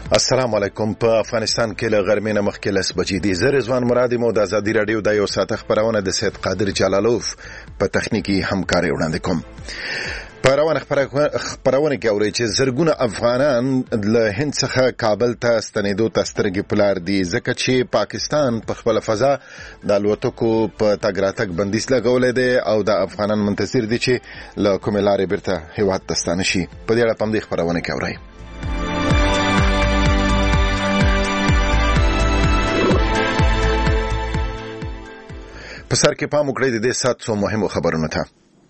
السلام علیکم. په افغانستان کې له غرمې نه مخکې 10 بجې دي. زه رضوان مرادي مو د ازادي رادیو د یو ساعت خبرونه د سید قادر جلالوف په تخنیکی همکاري وړاندې کوم. په روانه خبرونه کې اوري چې زرګونه افغانان له هند څخه کابل ته ستنېدو ته سترګې پلار دي، ځکه چې پاکستان په خپل فضا د الوتکو په تګ راتګ بندیز لګولې دی او د افغانان منتظر دي چې له کومې لارې بیرته هیواد ته ستانه شي. په دې اړه په دې خبرونه کې اوري. په سر کې پام وکړئ د دې سات څو مهمو خبرونو ته.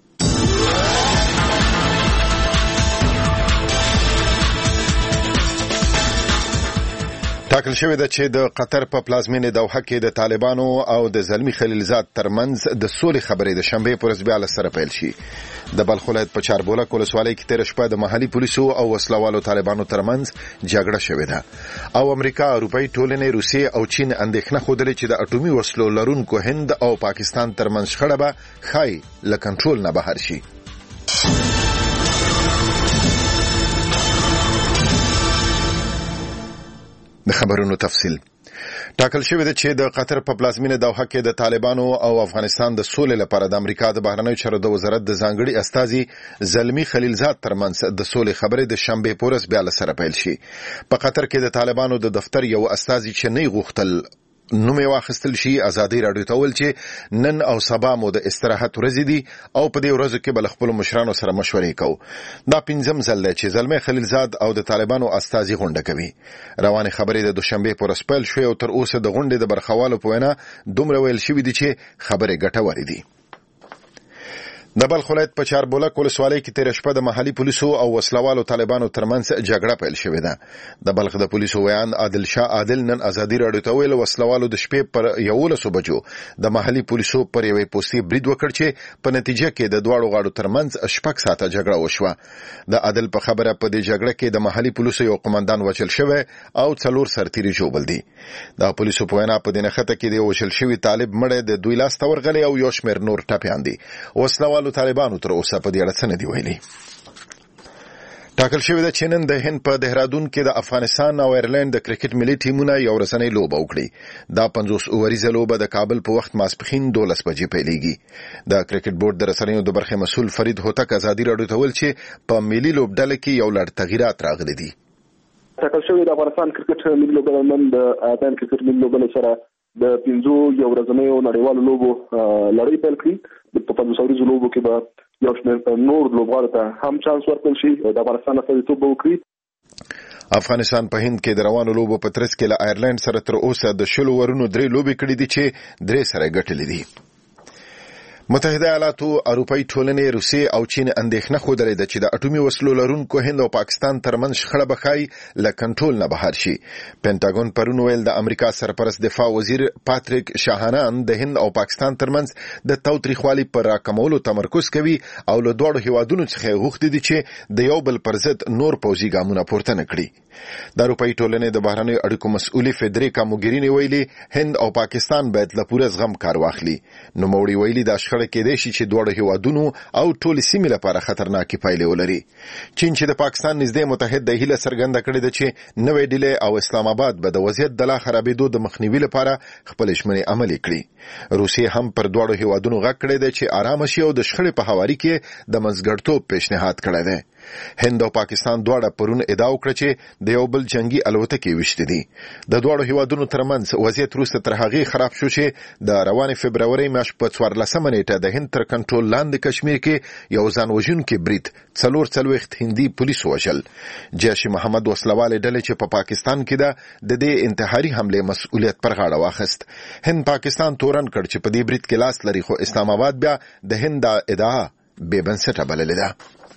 ټاکل شوې ده چې د قطر په پلازمینې دوحه کې د طالبانو او د زلمی خلیلزاد ترمنځ د سولې خبرې د شنبې پر ورځ بیا له سره پیل شي. د بلخ ولایت په چاربولک ولسوالۍ کې تېره شپه د محلي پولیسو او وسلوالو طالبانو ترمنځ جګړه شوې ده او امریکا، اروپایي ټولنې، روسیې او چین اندېښنه ښودلې چې د اټومي وسلو لرونکو هند او پاکستان ترمنځ شخړه به ښایي له کنټرول نه بهر شي. د خبرونو تفصیل. ټاکل شوې ده چې د قطر په پلازمینه دوحه کې د طالبانو او افغانستان د سولې لپاره د امریکا د بهرنیو چارو د وزارت د ځانګړي استازي زلمی خلیلزاد ترمنځ د سولې خبرې د شنبې په ورځ بیا له سره پیل شي. په قطر کې د طالبانو د دفتر یو استازي چې نه غوښتل نوم یې واخیستل شي ازادي راډیو ته وویل چې نن او سبا مو د استراحت ورځې دي او په دې ورځو کې به له خپلو مشرانو سره مشورې کوو. دا 5م ځل دی چې زلمی خلیلزاد او د طالبانو استازي غونډه کوي. روانې خبرې د دوشنبې په ورځ پیل شوې او تر اوسه د غونډې د برخوالو په وینا دومره ویل شوي دي چې خبرې ګټورې دي. د بلخ ولایت په چاربولک ولسوالۍ کې تېره شپه د محلي پولیسو او وسلوالو طالبانو ترمنځ جګړه پیل شوې ده. د بلخ د پولیسو ویان عادل شاه عادل نن ازادي راډیو ته ویل وسلوالو د شپې پر 11 بجو د محلي پولیسو پر یوې پوستې برید وکړ چې په نتیجه کې د دواړو غاړو ترمنځ 6 ساعته جګړه وشوه. د عادل په خبره په دې جګړه کې د محلي پولیسو یو قومندان وژل شوی او 4 سرتیري ژوبل دي. د پولیسو په وینا په دې نښته کې د وژل شوی طالب مړی د دوی لاس ته ورغلی او یو شمېر نور ټپیان دي. وسلوالو طالبانو تر اوسه په دې اړه څه نه دي ویلي. ټاکل شوې ده چې نن د هند په دهرادون کې د افغانستان او ایرلند د کرکټ ملي ټیمونه یو ورځنۍ لوبه وکړي. دا 50 اووریزه لوبه د کابل په وخت ماسپښین 12 بجې پیلېږي. د کرکټ بورډ د رسنیو د برخې مسؤل فرید هوتک ازادي راډیو ته ویل چې په ملي لوبډله کې یو لړ تغییرات راغلي دي. ټاکل شوې د افغانستان کرکټ ملي لوبډله نن د افغان کرکټ ملي لوبډلې سره د 5 یو ورځنیو نړیوالو لوبو لړۍ پیل کړي. په 50 اوریزو لوبو کې به یو شمېر نور لوبغاړو ته هم چانس ورکړل شي د افغانستان استازیتوب وکړي. افغانستان په هند کې د روانو لوبو په ترڅ کې له ایرلند سره تر اوسه د 10 ورونو 3 لوبې کړې دي چې 3 سره ګټلې دي. متحده ایالاتو، اروپایي ټولنې، روسیې او چین اندېښنه ښودلې ده چې د اټومي وسلو لرونکو هند او پاکستان ترمنځ شخړه به ښایي له کنټرول نه بهر شي. پینټاګون پرون ویل د امریکا سرپرست دفاع وزیر پاتریک شاهانان د هند او پاکستان ترمنځ د تاوتریخوالي پر راکمولو تمرکز کوي او له دواړو هیوادونو څخه غوښتي دي چې د یو بل پر ضد نور پوځي ګامونه پورته نه کړي. د اروپایي ټولنې د بهرنیو اړیکو مسؤلې فدریکا موګرینی ویلي هند او پاکستان باید له پوره زغم کار واخلي. نوموړي ویلي دا شخړه کېدای شي چې دواړو هیوادونو او ټولې سیمې لپاره خطرناکې پایلې ولري. چین چې د پاکستان نږدې متحد دی هیله څرګنده کړې ده چې نوې ډیلې او اسلام آباد به د وضعیت د لا خرابېدو د مخنیوي لپاره خپل ژمنې عملي کړي. روسیې هم پر دواړو هیوادونو غږ کړی دی چې آرام شي او د شخړې په هواري کې د منځګړیتوب پیشنهاد کړی دی. هند او پاکستان دواړه پرون ادعا وکړه چې د یو بل جنگي الوتکې وشتې دي. د دواړو هیوادونو ترمنځ وضعیت وروسته تر هغې خراب شو چې د روانې فبرورۍ میاشت په 14 نیټه د هند تر کنټرول لاندې کشمیر کې یو ځان وژونکی برید 44 هندي پولیس وژل. جیش محمد وسلوالې ډلې چې په پاکستان کې ده د دې انتحاري حملې مسؤلیت پر غاړه واخیست. هند پاکستان تورن کړ چې په دې برید کې لاس لري، خو اسلام آباد بیا د هند ادعا بې بنسټه بللې ده.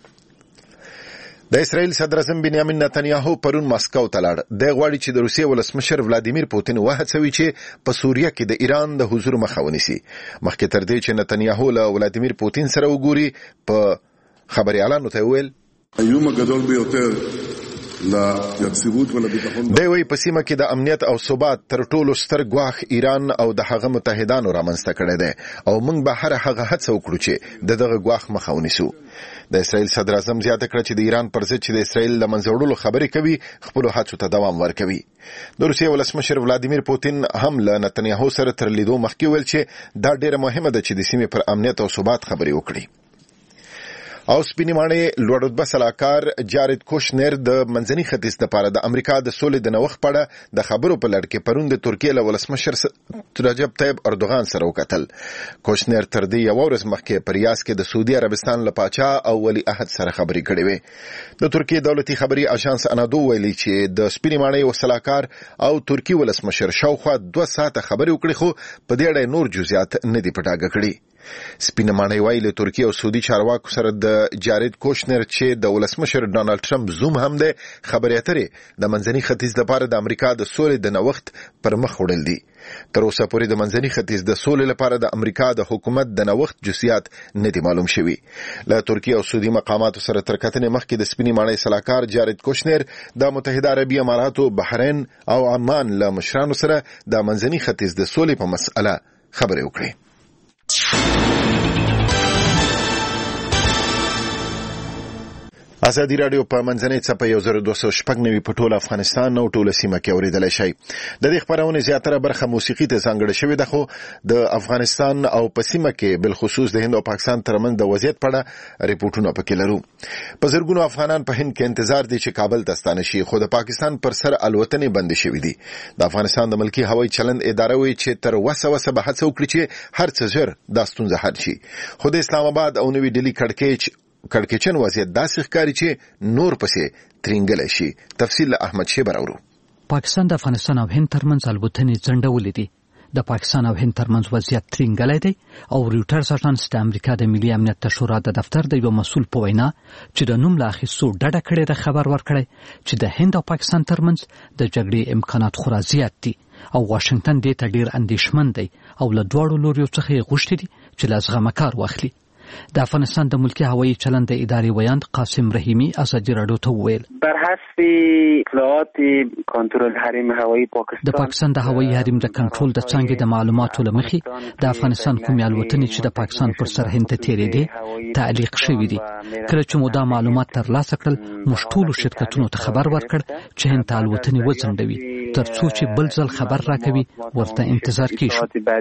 د اسرائیل صدر اعظم بنیامین نتنیاهو پرون ماسکو ته لاړ. د غواړي چې د روسیې ولسمشر ولادیمیر پوتین وهڅوي چې په سوریه کې د ایران د حضور مخه ونیسي. مخکې تر دې چې نتنیاهو له ولادیمیر پوتین سره وګوري، په خبري اعلان ته ویل האיום הגדול ביותר دی وی په سیمه کې د امنیت او ثبات تر ټولو ستر ګواښ ایران او د هغه متحدانو رامنځته کړی دی او موږ به هر هغه هڅه وکړو چې دغه ګواښ مخه ونیسو. د اسرائیل صدر اعظم زیاته کړه چې د ایران پر ضد چې د اسرائیل د منځه وړلو خبرې کوي خپل هڅو ته دوام ورکوي. د روسیې ولسمشر ولادیمیر پوتین هم له نتنیاهو سره تر لیدو مخکې ویل چې دا ډیره مهمه ده چې د سیمې پر امنیت او ثبات خبرې وکړي. او سپینې ماڼۍ لوړ رتبه سلاکار جارد کوشنر د منځني ختیځ لپاره د امریکا د سولې د نوښت په اړه د خبرو په لړ کې پرون د ترکیې له ولسمشر رجب طیب اردوغان سره وکتل. کوشنر تر دې یو ورځ مخکې په ریاض کې د سعودي عربستان له پاچا او ولی عهد سره خبرې کړې وې. د ترکیې دولتي خبري اژانس انادو ویلي چې د سپینې ماڼۍ او سلاکار او ترکی ولسمشر شاوخوا 2 ساعته خبرې وکړې خو په دې اړه نور جزئیات نه دي پټاګه کړي. سپینه ماڼۍ وایي له ترکیه او سعودي چارواکو سره د جارد کوشنر چې د ولسمشر ډانلډ ټرمپ زوم هم دی خبرې اترې د منځني ختیځ لپاره د امریکا د سولې د نوښت پر مخ وړل دي. تر اوسه پورې د منځني ختیځ د سولې لپاره د امریکا د حکومت د نوښت جزئیات نه دي معلوم شوي. له ترکیه او سعودي مقاماتو سره تر کتنې مخکې د سپینې ماڼۍ سلاکار جارد کوشنر د متحده عربي اماراتو، بحرین او عمان له مشرانو سره د منځني ختیځ د سولې په مسأله خبرې وکړي. ازادي رادیو په منځنۍ څپه 1290 په ټول افغانستان او ټول سیمه کې اوریدلای شئ. د دې خبرونه زیاتره برخه موسیقي ته ځانګړې شوې ده، خو د افغانستان او په سیمه کې بل خصوص د هند او پاکستان ترمنځ د وضعیت په اړه ریپورتونه پکې لرو. په زرګونو افغانان په هند کې انتظار دي چې کابل ته ستانه شي، خو د پاکستان پر سر الوتنې بند شوې دي. د افغانستان د ملکی هوایي چلند اداره وایي چې تر وسه به هڅه وکړي چې هر څه ژر دا ستونزه حل شي، خو د اسلام آباد او نوې ډیلی کړکېچن وضعیت داسې ښکاري چې نور پسې ترینګلی شي. تفصیل له احمد شیبر اورو. پاکستان د افغانستان او هند ترمنځ الوتنې ځنډولې دي. د پاکستان او هند ترمنځ وضعیت ترینګلی دی او رویټرز اژانس د امریکا د ملي امنیت شورا د دفتر د یو مسؤل په وینا چې د نوم له اخیستو ډډه کړې د خبر ورکړی چې د هند او پاکستان ترمنځ د جګړې امکانات خورا زیات دي او واشنگټن دې ته ډیر اندېښمن دی او له دواړو لوریو څخه یې غوښتي دي چې له زغمه کار واخلي. د افغانستان د ملکی هوایي چلند د ادارې ویاند قاسم رحیمی ازادي رادیو ته وویل بر حسب اطلاعات کنټرول حریم هوایي پاکستان د پاکستان د هوایي حریم د کنټرول د څنګه د معلوماتو لمخې د افغانستان کومې الوتنې چې د پاکستان پر سر هند ته تیرېدې تعلیق شوې دي. کله چې مو دا معلومات ترلاسه کړل موږ ټولو شرکتونو ته خبر ورکړ چې هند ته الوتنې وځنډوي ترڅو چې بل ځل خبر راکوي ورته انتظار کیږي.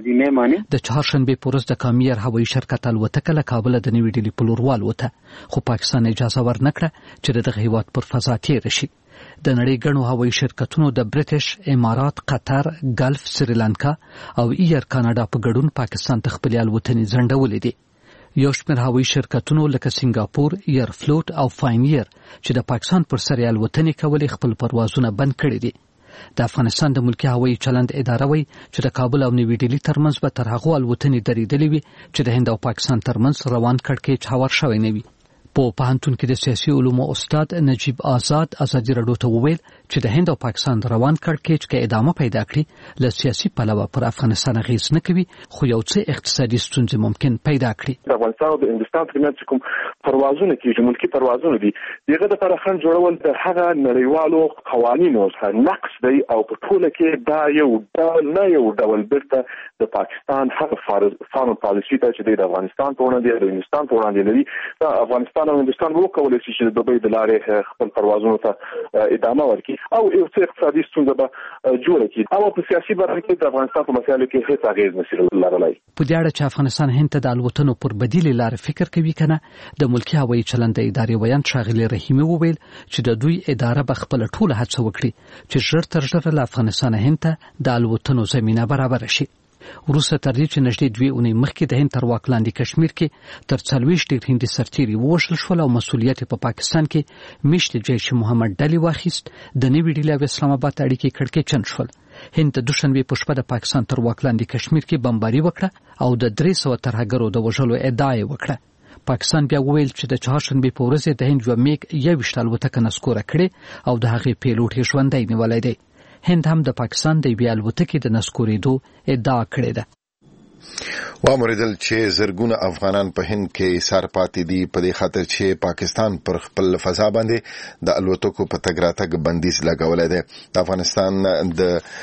د چهارشنبه په ورځ د کامیر هوایي شرکت الوتکه له کابل د نوې ډیلی په لور والوته، خو پاکستان اجازه ورنکړه چې دغه هیواد پر فضا تیر شي. د نړۍ ګڼو هوایي شرکتونو د برټش، امارات، قطر، ګلف، سریلانکا او ایر کاناډا په ګډون پاکستان ته خپل الوتنې ځنډولې دي. یو شمېر هوایي شرکتونو لکه سنگاپور، ایر فلوټ او فاینیر چې د پاکستان پر سر الوتنې کولې خپل پروازونه بند کړي دي. د افغانستان د ملکی هوایي چلند اداره وایي چې د کابل او نوې ډیلی ترمنځ به تر هغو الوتنې درېدلې وي چې د هند او پاکستان ترمنځ روان کړکېچ هوار شوی نه وي. په پوهنتون کې د سیاسي علومو استاد نجیب آزاد ازادي رادیو ته وویل چې د هند او پاکستان روان کړکېچ کې ادامه پیدا کړي له سیاسي پلوه پر افغانستان اغېز نه کوي، خو یو څه اقتصادي ستونزې ممکن پیدا کړي. د افغانستان او د هندستان ترمنځ کوم پروازونه کېږي، ملکي پروازونه دي، دغه د پرخان جوړول د هغه نړیوالو قوانینو څخه نقص دی او په ټوله کې دا یو ډول برته د پاکستان هغه فارم پالیسي ته چې د افغانستان په وړاندې د هندستان په وړاندې لري. دا افغانستان او هندستان وکولای شي چې د دوبۍ د لارې خپل پروازونو ته ادامه ورکړي او یو څه اقتصادي ستونزه به جوړه کړي او په سیاسي برخه کې د افغانستان په مسایلو کې هیڅ اغېز نشي لرلای. په دې اړه چې افغانستان هند ته د الوتنو پر بدیلې لارې فکر کوي کنه، د ملکی هوایي چلند ادارې ویاند ښاغلي رحیمي وویل چې د دوی اداره به خپل ټوله هڅه وکړي چې ژر تر ژره له افغانستان هند ته د الوتنو زمينه برابر شي. وروسته تر دې چې نږدې 2 اونۍ مخکې د هند تر واک لاندې کشمیر کې تر 40 ډیر هندي سرتیري ووژل شول او مسؤلیت په پاکستان کې میشت جیش محمد ډلی واخیست، د نوې ډیلی او اسلام آباد اړیکې کړکېچن شول. هند د دوشنبه په شپه د پاکستان تر واک لاندې کشمیر کې بمباري وکړه او د 300 ترهګرو د وژلو ادعا یې وکړه. پاکستان بیا وویل چې د چهارشنبه په ورځ د هند یو میګ 21 الوتکه نسکوره کړې او د هغې پیلوټ یې ژوندی نیولی دی. هند هم د پاکستان د یوې الوتکې د نسکورېدو ادعا کړې ده. وامریدل چې زرګونه افغانان په هند کې سار پاتې دي په دې خاطر چې پاکستان پر خپل فضا باندې د الوتکو په تګ راتګ بندیز لګولې ده. د افغانستان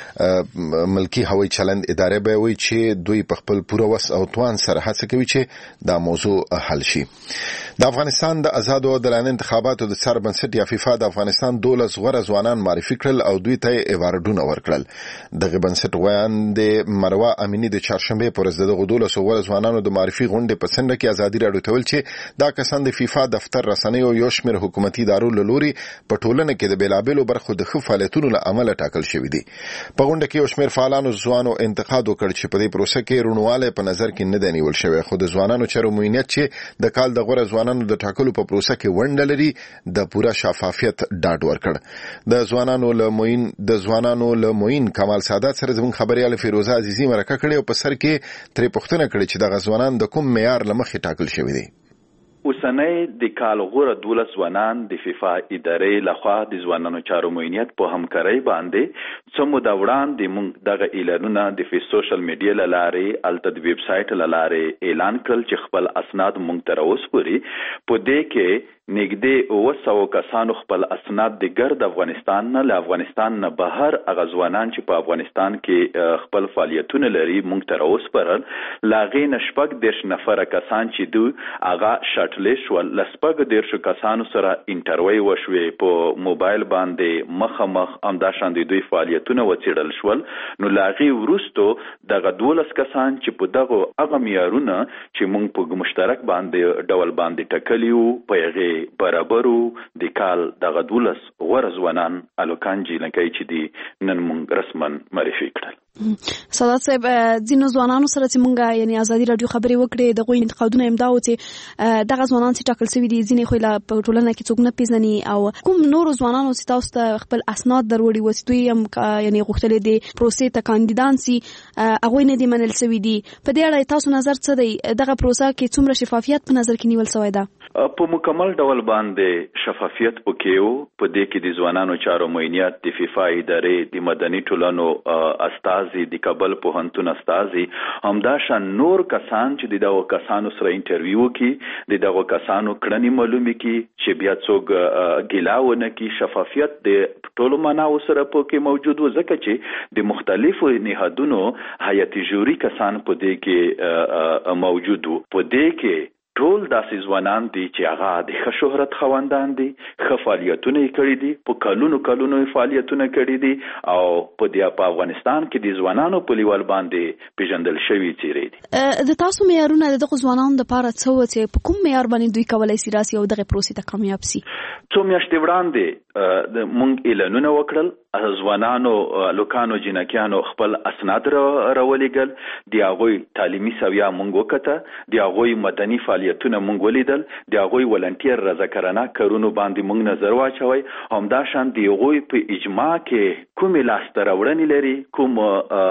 د ملکی هوایي چلند ادارې به وایي چې دوی په خپل پوره وس او توان سره هڅه کوي چې دا موضوع حل شي. د افغانستان د آزاد او عادلانه انتخاباتو د سر بنسټ یا فیفا د افغانستان 12 غوره ځوانان معرفي کړل او دوی ته ایوارډونه ورکړل. دغه بنسټ وړاندې مروه امینی د چهارشنبه پر ورځ دغه 12 غوره ځوانانو د معرفي غونډې په څنډه کې ازادي راډیو ته ویل چې دا کسان د فیفا دفتر رسنیو یو شمېر حکومتي ادارو له لوري په ټولنه کې د بیلابېلو برخو د ښه فعالیتونو له امله ټاکل شوي دي. په غونډه کې یو شمېر فعالانو ځوانو انتقاد وکړ چې په دې پروسه کې رونواله په نظر کې نه دی نیول شوی، خو د ځوانانو چرموینیت چې د کال د غوره ځوانانو د ټاکلو په پروسه کې ونډه لري د پوره شفافیت ډاډ ورکړ. د ځوانانو له موین کمال سادات سره زموږ خبريال فیروزه عزیزی مرکه کړې او په سر کې ترې پوښتنه کړې چې دغه ځوانان د کوم معیار له مخې ټاکل شوي دي. اوسنۍ د کال غوره 12 ځوانان د فیفا ادارې لخوا د ځوانانو چارو موینیت په همکارۍ باندې څومره دا وړاندې موږ دغه اعلانونه د سوشل میډیا له لارې الته د ویب سټ له لارې اعلان کړل چې خپل اسناد موږ تر اوسه پورې په دې کې نږدې 900 کسانو خپل اسناد د ګرد افغانستان نه له افغانستان نه بهر هغه ځوانان چې په افغانستان کې خپل فعالیتونه لري موږ تر اوسه پرل لاغې نشپک د نفر کسان چې دوی هغه شټلیش ول لسپک د کسانو سره انټرویو وشوي په موبایل باندې مخامخ امدا شاندې دوی فعالیتونه وڅېړل شول. نو لاغې ورستو دغه 12 کسان چې په دغه هغه معیارونه چې موږ په مشترک باندې ډول باندې ټکلیو په هغه برابرو د کال دغه 12 غوره ځوانان الوکانجی لکه چې دي نن موږ رسما معرفي کړل. سادات صاحب ځینو ځوانانو سره چې مونږه یعنی ازادي رادیو خبرې وکړې دغه انتقادونه امدا و چې دغه ځوانان چې ټاکل شوي دي ځینې خو لا په ټولنه کې څوک نه پیژني او کوم نور ځوانانو چې تاسو ته خپل اسناد دروړي وستوي هم یعنی غوښتل دي پروسې ته کاندیدان سي هغه نه دي منل شوي دي. په دې اړه تاسو نظر څه دی؟ دغه پروسه کې څومره شفافیت په نظر کې نیول شوی ده؟ په مکمل ډول باندې شفافیت وکيو. په دې کې د ځوانانو چارو موینیت د فیفا ادارې د مدني ټولنو استازي د کابل پوهنتون استازي همداشان نور کسان چې دغه کسانو سره انټرویو کوي دغه کسانو کړنی معلومي کی چې بیا څوک ګیلاونه کی شفافیت د ټولو مناو سره په کې موجود و ځکه چې د مختلفو نهادونو هیئت جوړی کسان په دې کې موجود وو. په دې کې ټول داسې ځوانان دي چې هغه د ښه شهرت خوندان دي، ښه فعالیتونه یې کړي دي، په کلونو فعالیتونه کړي دي او په افغانستان کې د ځوانانو په لیول باندې پیژندل شوي څیرې دي. د تاسو معیارونه دغه ځوانانو لپاره څه و چې په کوم معیار باندې دوی کولای شي راسي او دغه پروسې ته کامیاب شي؟ څو میاشتې وړاندې د مونږ اعلانونه وکړل، ځوانانو لوکانو جنکیانو خپل اسناد راولېږل، د هغوی تعلیمي سویه مونږ وکته، د هغوی مدني فعالیتونه مونږ ولیدل، د هغوی ولنټیر رضاکارانه کارونو باندې مونږ نظر واچوي. همداشان د هغوی په اجماع کې کومې لاسته راوړنې لري، کوم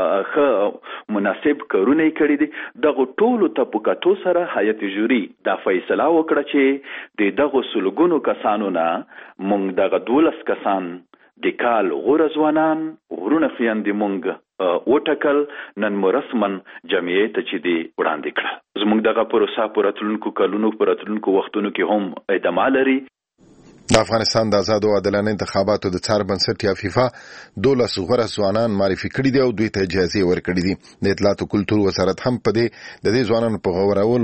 ښه مناسب کارونه یې کړي دي، دغه ټولو ته په کتو سره هیئت جوړي دا فیصله وکړه چې د دغه سلګونو کسانو نه مونږ دغه 12 کسان د کال غوره ځوانان ورونه خویندې مونږ وټکل. نن مو رسما جمعیت چې دی وړاندې کړه. زمونږ دغه پروسه په راتلونکو وختونو کې هم ادامه لري. د افغانستان د آزاد او عادلانه انتخاباتو د څار بنسټ یا فیفا 12 غوره ځوانان معرفي کړي دي او دوی ته اجازه ورکړي دي. د اطلاعات او کلتور وزارت هم په دې ځوانانو په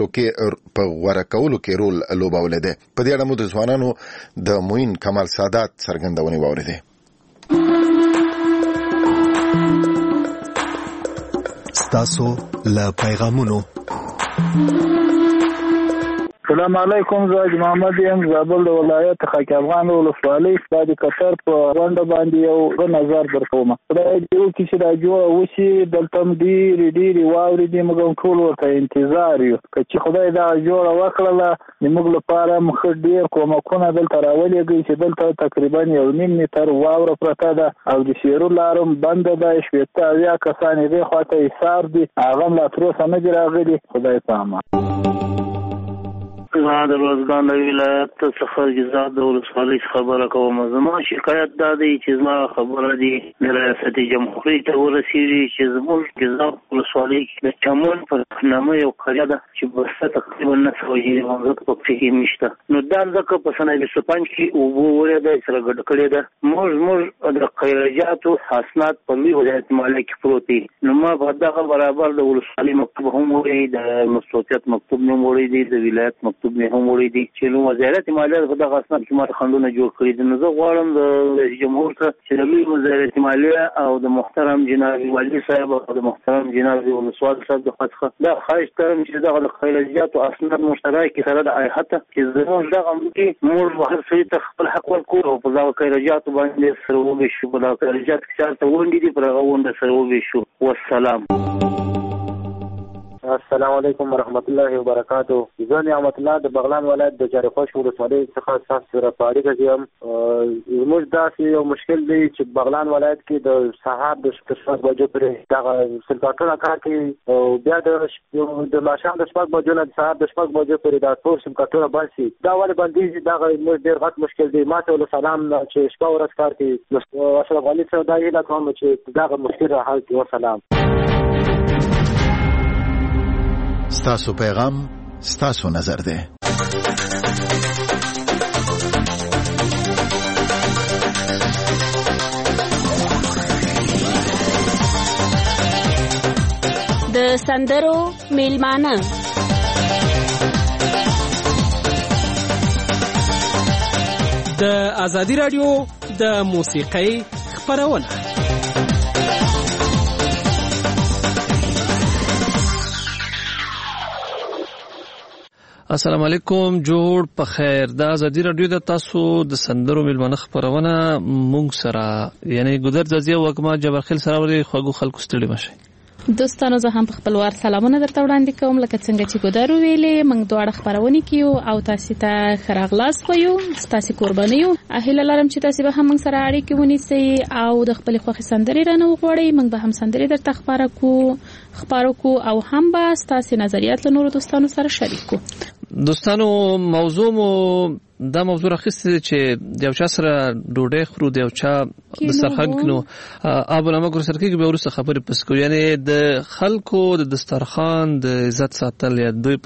غوړه کولو کې رول لوبولی دی. په دې اړه مو د ځوانانو د موین کمال سادات څرګندونې واورېدې. ستاسو له پیغامونو. السلام علیکم، زه محمد یم، زابل د ولایت خاک افغان ولسوالۍ د کتر په غونډه باندې یو نظر درکوم. خدای دې وکړي چې دا جوړه وشي. دلته هم ډېرې واورې دي، موږ ټول ورته انتظار یو. که چې خدای دا جوړه وکړله زموږ لپاره هم ښه ډېر کومکونه دلته راولېږي چې دلته تقریبا 1.5 متر واوره پرته ده او د سیرو لاره هم بنده ده. 70 کسان یې دې خواته حساب دي، هغه هم لا تر اوسه نه دي راغلي. خدای په امان. زما د روزګان ولایت څخه جزا د ولسوالۍ خبره کوم. زما شکایت دا دی چې زما خبره دی د ریاست جمهوریت ته ورسیږي چې زموږ جزا ولسوالۍ د چمن پر نامه یو قريه ده چې بسته تقریبا 900 منځ په کې مشته. نو دا ځکه په سنه 25 کې او وره د سره ګډ کړی ده. موږ د خیرجاتو حسنات په لوی ولایت مالک پروت دي. نو ما په دغه برابر د ولسوالۍ مکتوب هم وړي، د مسؤلیت مکتوب هم وړي دي، د ولایت مکتوب نه هم وړي دي چې نو وزارت مالیه په دغه اسناد کې ماته خندونه جوړ کړی دي. نو زه غواړم د رئیس جمهور ته چې د لوی وزارت مالیه او د محترم جناب والي صاحب او د محترم جناب ولسوال صاحب د خاصه دا خواهش کوم چې دغه خیرجات او اسناد مشترک سره د ایحته چې زموږ دغه موږ هر څه ته خپل حق ورکوو او په دغه خیرجات باندې سره وبشو، په دغه خیرجات کې چارته وندي دي پر هغه ونده سره وبشو. والسلام. السلام علیکم ورحمت الله وبرکاتو. زه نعمت الله د بغلان ولایت د چارخوش ولسوالۍ څخه تاسو سره په اړیکه کې یم. زموږ داسې یو مشکل دی چې بغلان ولایت کې د سهار د 6 بجو پورې دغه سلکاټونه کار کوي او بیا د ماښام د 6 بجو نه د سهار د 6 بجو پورې دا ټول سلکاټونه بند شي. دا ولې بندېږي؟ دغه موږ ډېر غټ مشکل دی. ما ته ول سلام چې شپه ورځ کار کوي. اشرف علي صاحب دا هیله کوم چې دغه مشکل حل کړي. وسلام. ستاسو پیغام ستاسو نظر ده. د سندرو میلمانه د ازادي رادیو د موسیقۍ خبرونه. السلام علیکم، جوړ په خیر. د ازادي رادیو د تاسو د سندرو میلمانه خبرونه مونږ سره یعنی ګودر ځي وکما جبرخیل سره وري خوګو خلکو ستړي مشه. دوستانو زه هم په خپلوار سلامونه درته وړاندې کوم. لکه څنګه چې ګودر ویلې موږ دواړه خبرونه کیو او تاسو ته خراغلاس وایو، تاسو قرباني یو. اهله لرم چې تاسو به هم موږ سره اړیکه ونیسئ او د خپل خوښي سندري رانه وغوړئ. موږ به هم سندري درته خبرو کو او هم به تاسو نظریات له نورو دوستانو سره شریک کو. دوستانو موضوع مو دا موضوع راخسته چې د یو چا سره ډوډۍ خورو، د یو چا د سرخان کینو ابو نامه سره کې به ورسره خبرې پس کو. یعنی د خلکو د دسترخوان د عزت ساتل یا دوی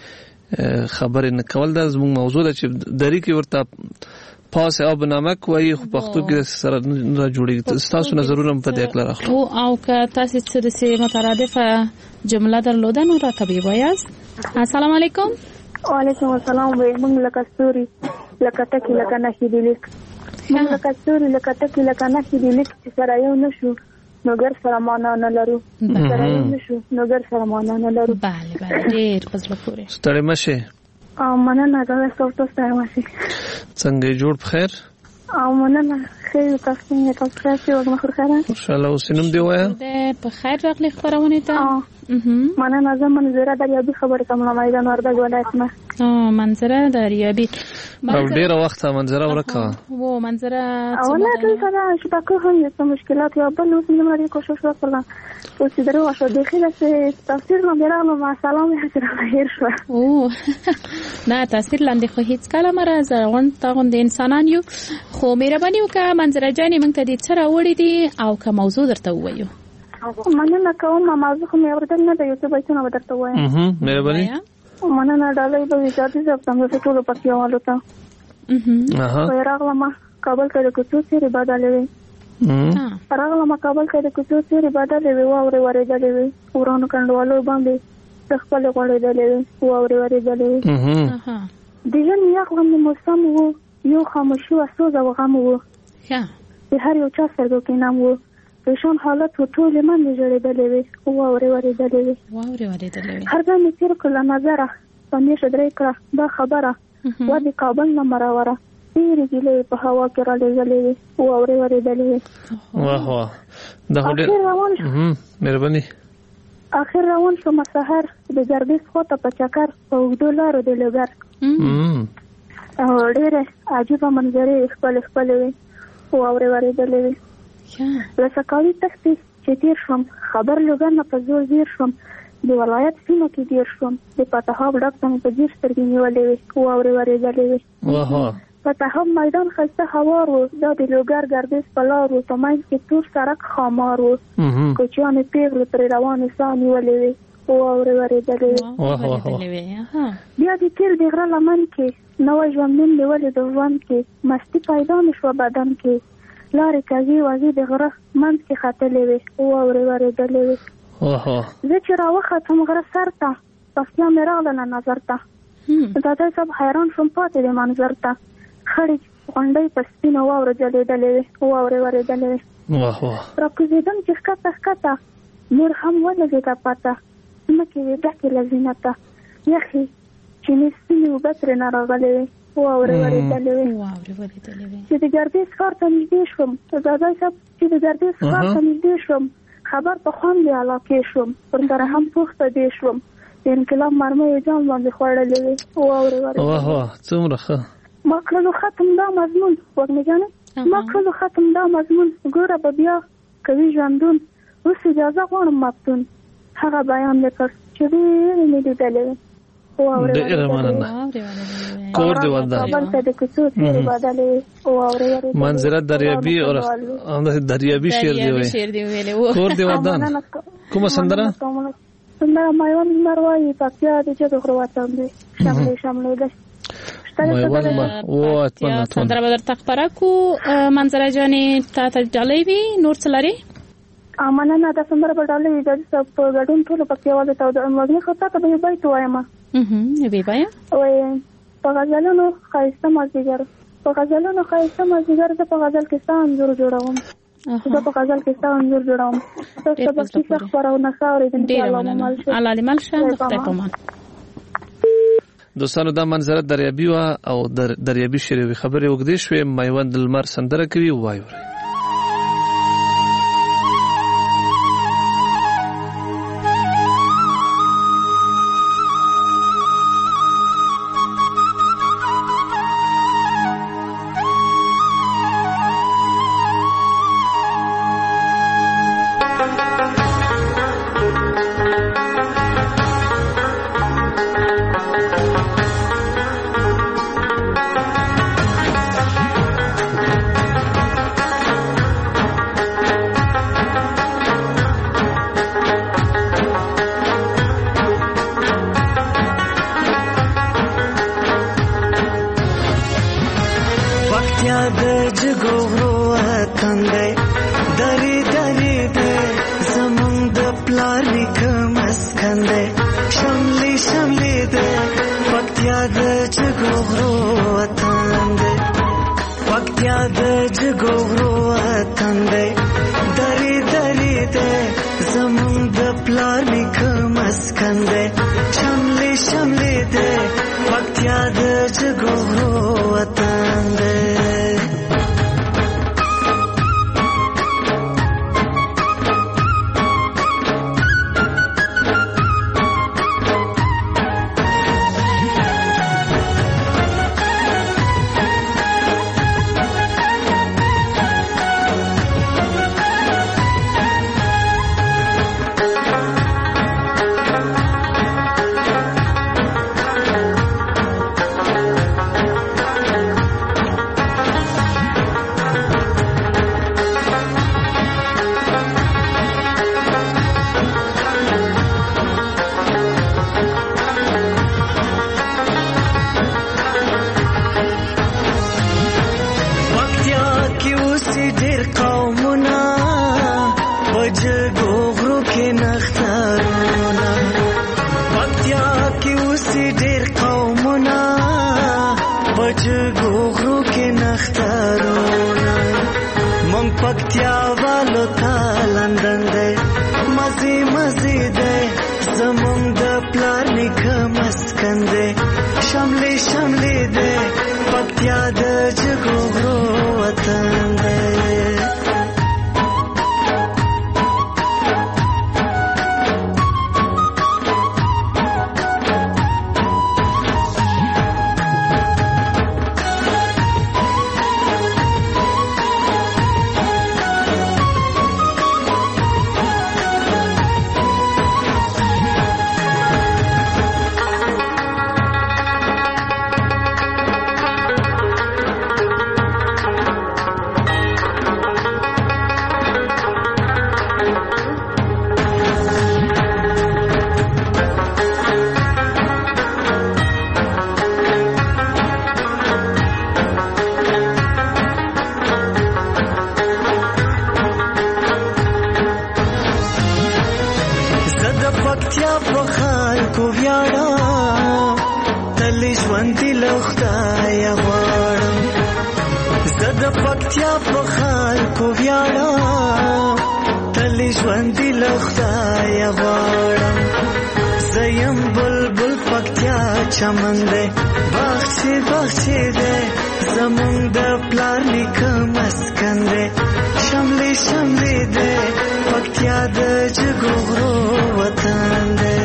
پسې خبرې نه کول دا زموږ موضوع ده چې دری کې ورته پاس ابو نامه کوي خو پښتو کې سره نه جوړیږي. تاسو نظرونه په دې اړه راخلو او که تاسو څه مترادفه جمله درلودن او راکبي وایاست. السلام علیکم. وعلیکم السلام. موږ لکه ستوري لکه ټکی لکه نشي دی لیک، موږ لکه ستوري لکه ټکی لکه نشي دی لیک چې سره یو نشو نو ګر سره معنا نه لرو، سره یو نشو نو ګر سره معنا نه لرو. بله ډېر په زړه پورې. ستړي مشه. مننه دا تاسو ستړي مشه. څنګه جوړ بخیر؟ مننه خیر. تاسو څنګه تاسو ښه یاست؟ مخ خیر ان شاء الله. وسنم دی وایا په خیر راغلی خبرونه ته. مننه. زه منظره دریابي خبرې کوم له میدان وردګ ولایت نه. منظره دریابي او ډیره وخت منظره ورکا وو منظره اوله ټول سره شپه هم یو مشکلات یا بل اوس موږ کوشش وکړو او چې درو شو داخله سه تفسیر نه بیرغه ما سلام حضرت خیر شو. او نه تفسیر لاندې خو هیڅ کله مرز روان تاغون د انسانان یو خو مهرباني وکړه منظره جانې موږ ته دې سره وړي دي او که موضوع درته وایو. مننه کوم موضوع خو مې ورته نه د یوټیوب ایتونه ودرته وایم. مهرباني. مننه ډالۍ به ویجاړي زه تاسو ټول پکې والو ته. راغلم کابل کې د کوڅو سره بدلې راغلم کابل کې د کوڅو سره بدلې و او ورېدلې ورانو کندوالو باندې د خپل غوړېدلې و او ورېدلې. د ژوند یو غم موسم وو، یو خاموشي او سوز او غم وو. د هر یو چا سره کې نام وو. پېښون حالت ټول من جوړېدلې و او ورېدلې. هر ځای مې تیر کړل نظر په میشه درې کړه دا خبره و د کابل نه مراوره ډېرې ګیلې په هوا کې را لېږلې و او ورېدلې. واه واه دا هډه مهرباني. اخر روان شوم سحر د ګردیز خواته په چکر په اوږدو لارو د لوګر او ډېرې عجیبه منظرې خپل وي و او ورېدلې. له سکاوي تختې چې تیر شوم خبر لوګر نه په زور زیر شوم د ولایت سیمه کې تیر شوم. د پتهاب ډک ته په جیر سترګې نیولې وې، واورې ورېدلې وې. پتهاب میدان ښایسته هوار و، دا د لوګر ګردیز په لار و، په منځ کې تور سړک خامار و، کوچیانې پیغلې پرې روانې ساه نیولې وې، واورې ورېدلې وې. بیا د تیر د غره لمن کې نوی ژوندون نیولې د ژوند کې، مستی پیدا مې شوه بدن کې، لارې کږې وږې د غره منځ کې ختلې وې، واورې ورېدلې وې. زه چې راوختم غره سر ته، پښتیا مې راغله نظر ته، دادی صاحب حیران شوم پاتې د منظر ته، خړې غونډۍ په سپینه واوره ځلېدلې وې، واورې ورېدلې وې. راکوزېدم چې ښکته ښکته، نور هم ولګېده پته، ځمکې وې ډکې له زینته، یخې چینې سپینې اوبه ترې نه راغلې وې، واورې ورېدلې وې. چې د ګردیز ښار ته نږدې شوم، دادی صاحب چې د ګردیز ښار ته نږدې شوم، خبر په خوند د علاقې شوم، پر سره هم پوښته دې شوم، د انقلاب مرمۍ یې ځان باندې خوړلې وې، واورې ورېدلې. څومره ښه. ما کړلو ختم دا مضمون وږمې جانې، ما کړلو ختم دا مضمون، ګوره به بیا کوي ژوندون، اوس اجازه غواړم مفتون، هغه بیان دې کړ چې ډېرې مې لیدلې وې، واورې ورېدلې. کور دې ودان کابل ته د کوڅو څېرې بدلې وې، واورې ورېدلې. منظره دریابي او همداسې دریابي شعر دې ویلې، کور دې ودان. کومه سندره؟ سندره میوند لمر وایي پکتیا د جګو غرو وطن دی، شملې شملې ده. سندره به درته خپره کړو. منظره جانې تا ته ډالۍ وي، نور څه لرې؟ مننه، دا سندره به ډالۍ وي، دا په ګډون ټولو پکې یوازې وږمې خو تا ته به یو بیت ووایم. ویې وایه. وایي په غزلونو ښایسته مازدیګر، په غزلونو ښایسته مازدیګر، زه په غزل کې ستا انځور جوړوم، زه په غزل کې ستا انځور جوړوم. تاسو به کیسه خپرونه ښه اورېدونکي الله دې مل شه. د خدای په امان. دوستانو دا منظره دریابي وه او دریابي شعر خبرې اوږدې شوې. میوند لمر سندره کوي، وایو. پکتیا په خلکو ویاړه تل ژوندي له خدایه غواړم زه د پکتیا په خلکو ویاړه تل ژوندي له خدایه غواړم زه یم بلبل پکتیا چمن دی باغچې باغچې دی زمونږ د پلار نیکه مسکن دی شملې شملې دی پکتیا د جګو غرو وطن دی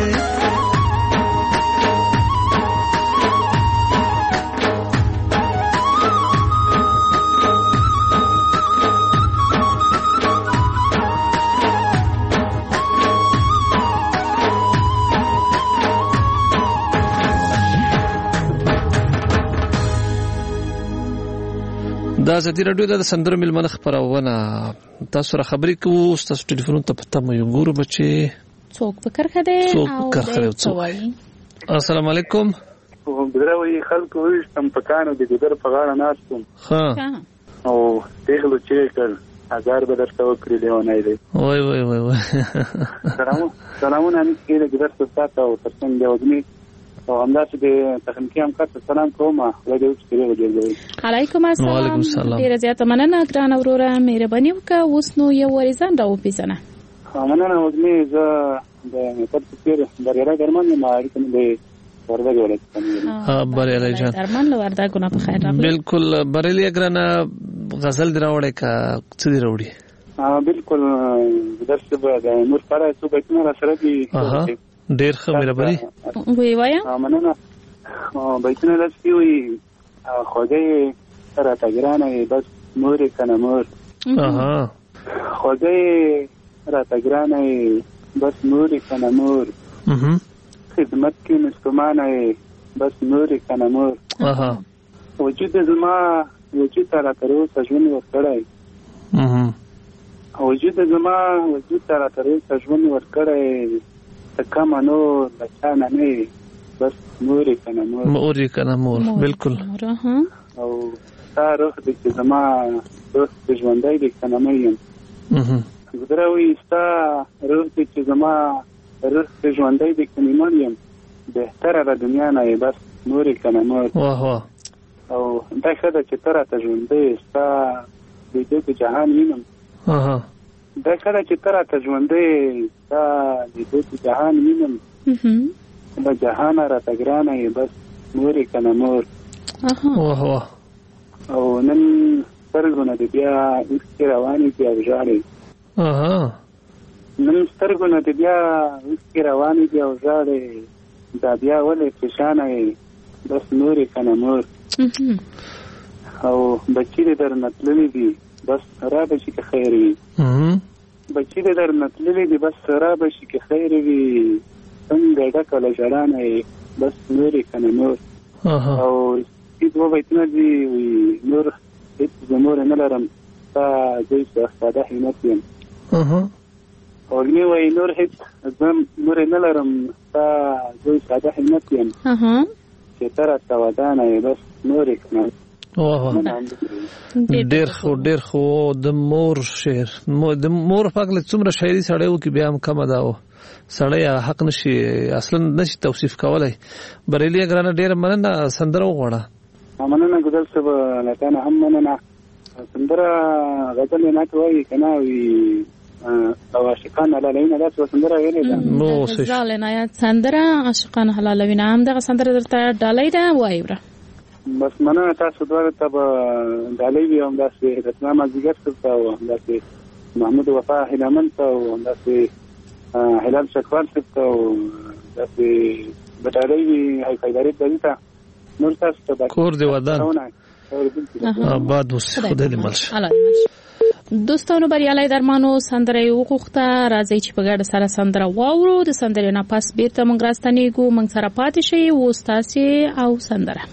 دا ازادي راډیو د سندرو ملمنه خبرونه تاسو را خبرې کوو تاسو ټلیفون ته پته مې ګورو بچي څوک فکر کړي او السلام علیکم بدروي خلکو وشتم پکانو د ګدر په غاړه ناستم ها او دغلو چې کړ هزار به درته وکړي لیونه دی وای وای وای سلامونه ان کې د ګدر ستاسو او ترڅنګ دی وګني او همداسې د تخنیکي همکار ته سلام کوم ولې اوس کېږي وګورئ علیکم السلام ډیره زیاته مننه ګران اوروره مهرباني وکړه اوس نو یو ورزان راو پیژنه مننه وګني زه د تفسیر بریاله درمان ما اړیکه دی ورده ولایت بریاله جان درمان له ورده ګنا په خیر راغلی بالکل بریاله ګران غزل دراوړې کا څه دی راوړي بالکل درس به د نور پاره څو بیتونه را سره دي ډیر ښه مهرباني وی وایا مننه بیتونه لسی وی خوږی راته ګرانه بس مور کنه مور خوږی راته ګرانه بس مور کنه مور خدمت کې مستمانه بس مور کنه مور وجود زما وجود را تر اوسه ژوند ورکړی وجود زما وجود را تر اوسه ژوند ورکړی کما نو بچانه نه بس موري کنه مور بالکل او تا روح دې زما دوست ژوندۍ دې کنه مې ګدروي ستا روح دې زما روح ژوندۍ دې کنه مې بهتره د دنیا نه بس موري کنه مور واه واه او دا څه چې تر ته ژوندۍ ستا دې جهان وینم دا کله چې تر ته ژوندې دا د دې جهان وینم دا جهان را تګرانه بس موري کنه مور واه او نن سترګونه دې بیا هیڅ رواني بیا وژاړي نن سترګونه دې بیا هیڅ رواني بیا وژاړي دا بیا ولې پښانه بس موري کنه مور او بچی دې درنتللې دي بس را به شي که خیر وي بچی دې درنتللې دي بس را به شي که خیر وي څنګه ډکه له ژړانه بس مورې کنه مور او هېڅ وبیتونه دي وي نور هېڅ زه مور نه لرم ستا زوی ساده همت یم وږمې وایي نور هېڅ زه مور نه لرم ستا زوی ساده همت یم چې ته راته ودانه یې بس مورې کنه ډیر خو د مور شعر د مور په اړه څومره شاعري سړی وو کې بیا هم کم ده سړی حق نشي اصلا نشي توصیف کولای بریلی ګرانه ډیر مننه سندره وغوړه مننه ګدل څه لکه هم مننه سندره غزل نه کوي کنه وی او عاشقان حلالوینه دا څه سندره ویلې ده نو ځاله نه سندره عاشقان حلالوینه هم دغه سندره درته ډالۍ ده وایبره بس مننه تاسو دوه ته ډالۍ وي هم داسې رسنامه مازدیګر ته او داسې محمود وفا هلمن ته او داسې هلال شکوال ته او داسې بټالۍ وي حیدرې ته نور تاسو ته کور دی ودان آباد اوسه خدای دې مل شي دوستانو بریالي درمانو سندره وغوښته راځي چې په ګډه سره سندره واورو د سندرې نه پس بیرته موږ راستنیږو موږ سره پاتې شي و ستاسي او سندره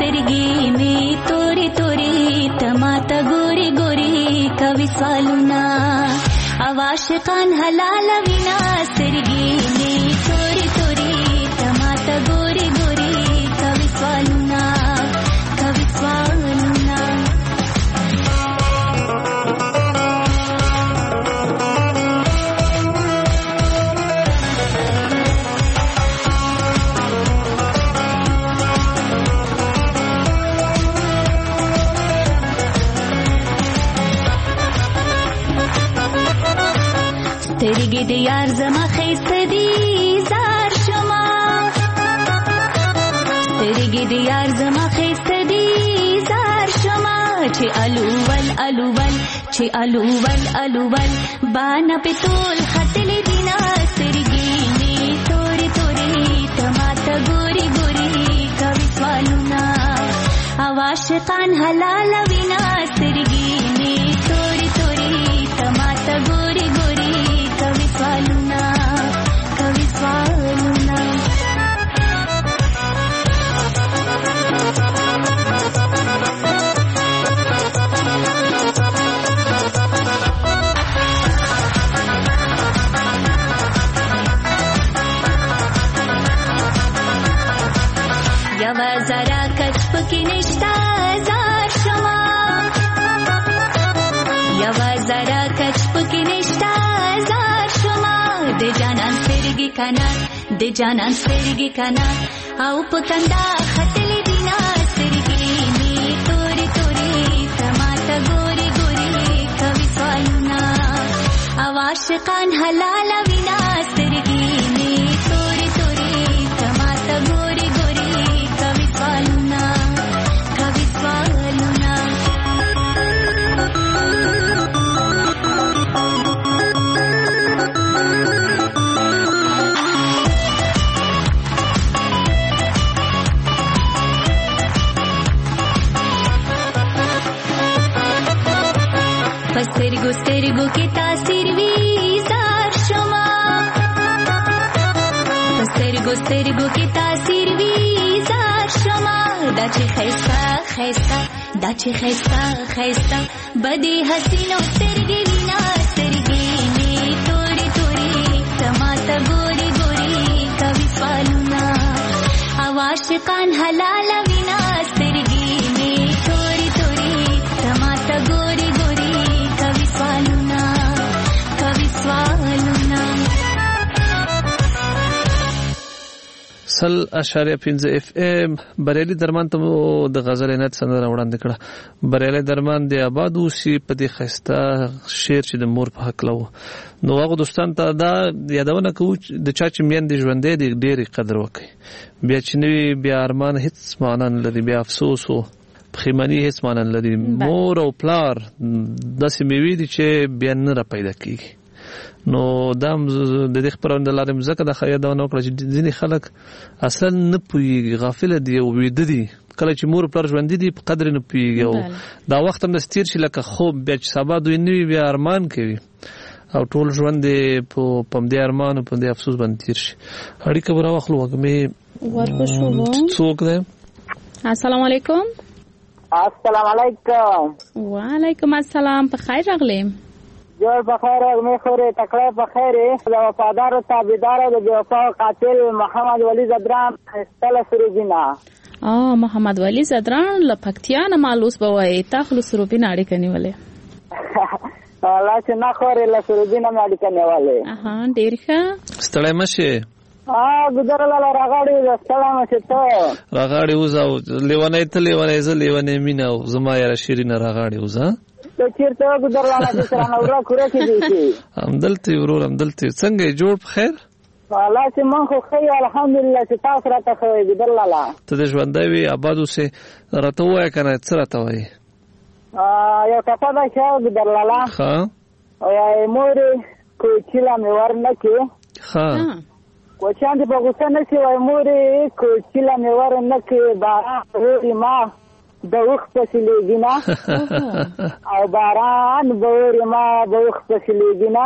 सवालुना عاشقان حلال وینا سترګې توري توري تماته ګوري ګوري کوي سوالونه سترګې د یار زما خیسته دي زار شما سترګې د یار زما خیسته دي زار شما چې الوول الوول چې الوول الوول باندې پتول خطل دینا سترګې ني توري توري تماته ګوري ګوري کوي سوالونه عاشقان حلال وینا سترګې ني توري توري تماته ګوري ګوري کوي سوالونه کوي سوالونه یوا زرا کچ پکې نشتا زار شما یوا زرا کچ پکې نشتا زار شما د جانان سترګې کنا د جانان سترګې کنا او پکندا خطلې دینا سترګې ني توري توري تماته ګوري ګوري کوي سوالونه عاشقان حلال وینا سترګې ني توري توري تماته ګوري ګوري کوي سوالونه کوي سوالونه سترګو سترګو کې تاثیر وی زار شما سترګو سترګو کې تاثیر وی زار شما دا چې خیستا خیستا دا چې خیستا خیستا بدی حسینو سترګې وینا سترګې ني توري توري تماته ګوري ګوري کوي سوالونه عاشقان حلال وینا سترګې ني توري توري تماته ګوري ګوري کوي سوالونه کوي سوالونه 100.5 FM بریلی درمان ته د غزل نت سندره وړاندې کړه بریلی درمان د آباد اوسې په دې خسته شعر چې د مور په حق لو نو هغه دوستان ته دا یادونه کوو د چا چې میان د ژوندې د ډېری قدر وکړي بیا چې نوی بیا ارمان هیڅ معنا نه لري بیا افسوس او پښیماني هیڅ معنا نه لري مور او پلار داسې میوي دي چې بیا نه را پیدا کیږي نو دام د دې خبرونه لارم زکه د خیر دا نو کړ چې ځینې خلک اصلا نه پوي غافل دي او وېد دي کله چې مور پلار ژوند دي په قدر نه پیږي او دا وخت هم نستیر شي لکه خوب بیا چې سبا دوی نوی بیا ارمان کوي او ټول ژوند په پم دې ارمان او په دې افسوس باندې تیر شي اړیکه برا واخلو وګمه ورکوشو څوک ده السلام علیکم السلام علیکم وعلیکم السلام په خیر راغلم جوړ بخیر مې خورې تکړه بخیر د وفادار تابعدار د وفا قاتل محمد ولی زدران استل سروبینا محمد ولی زدران لپکتیا نه مالوس بوي تاخلو سروبینا اړیکه نیولې الله چې نه خورې له سروبینا مې اړیکه نیولې ډیر ښه ستړی مشه ګذرلاله راغاړي ستړی مشه ته راغاړي وزاو لیوانې ته لیوانې ز لیوانې مینا زما یاره شیرین راغاړي وزا ته چیرته ګذرلاله چې سره نورا کورې کې دي همدلته ورور همدلته څنګه جوړ بخیر الله چې مون خو خیر الحمدلله چې تاسو راته خو ګذرلاله ته د ژوندۍ وي آبادو سه راته وای کنه څه راته وای یو کته دا چې ګذرلاله ها او مور کوچیلا مې ورنکه ها کوچان دې په غوسه نه شي وای مور کوچیلا مې ورنکه باران ما د وخت په سلیګینا او باران بوري ما د وخت په سلیګینا